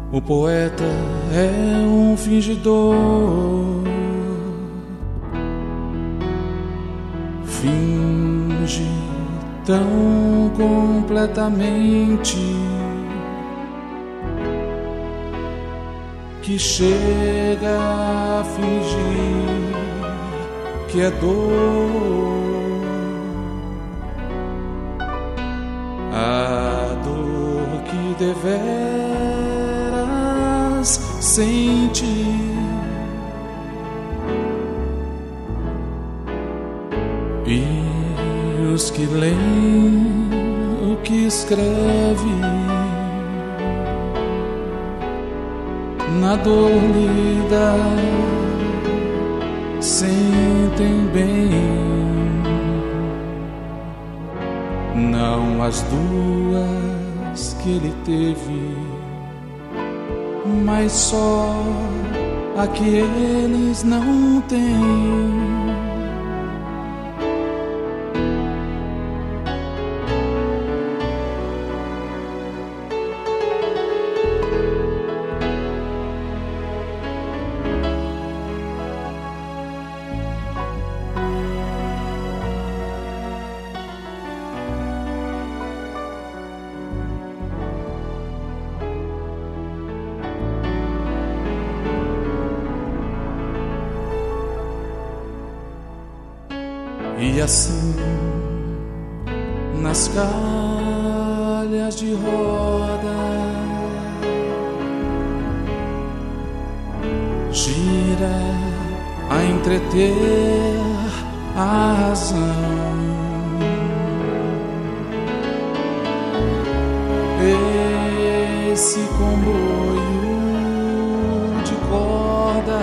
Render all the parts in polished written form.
O poeta é um fingidor, finge tão completamente que chega a fingir que é dor. A dor que deveras sente, e os que leem o que escreve na dor lida sentem bem. Não as duas que ele teve, mas só a que eles não têm. E assim, nas calhas de roda, gira a entreter a razão. Esse comboio de corda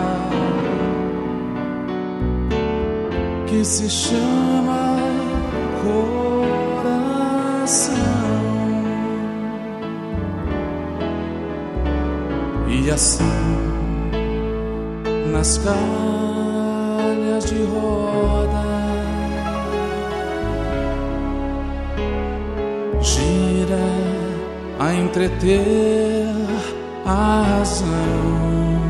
que se chama coração. E assim, nas calhas de roda, gira a entreter a razão.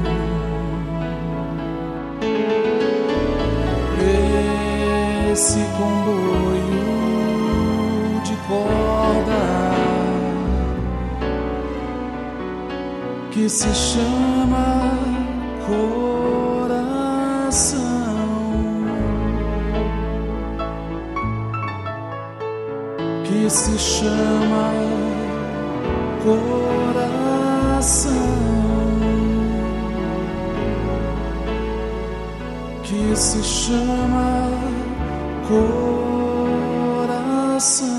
Esse comboio de corda que se chama coração, que se chama coração, que se chama coração.